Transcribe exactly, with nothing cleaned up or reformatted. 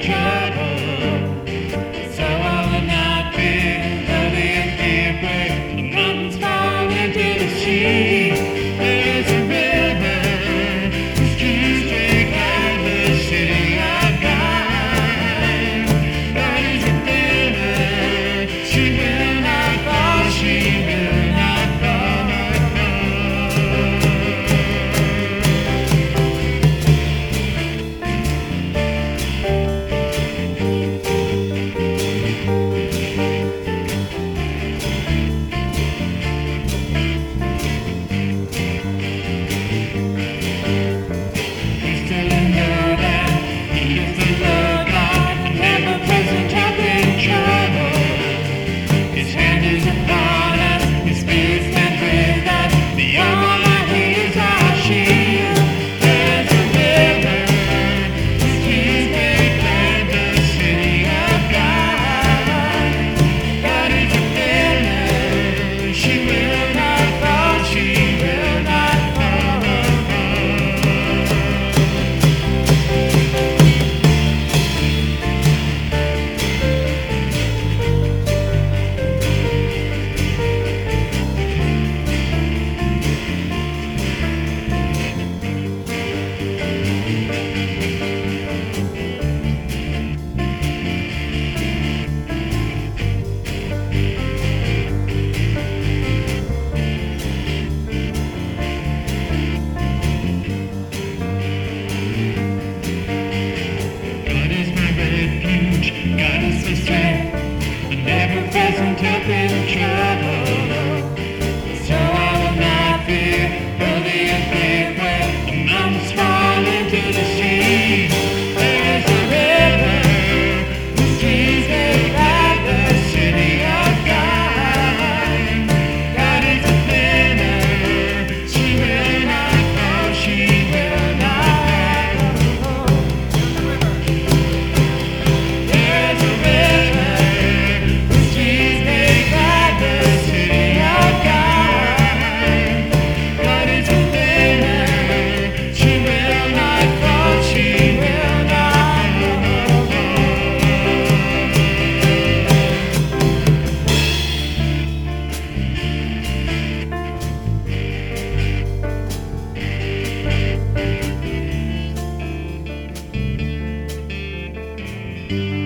trouble. So I will not fear, though the empty break, the mountains fall into the sea. There is a river, whose streams drink out the city of God. God is within her, she will not fall, she will not fall. God is the strength, and ever present help in trouble. So I will not fear, though the earth may quake, the mountains fall into the sea. There is a river, whose streams make glad the city of God. God is within her, she will not fall, she will not fall. There's a river, whose streams make glad the city of God. God is within her, she will not fall, she will not fall.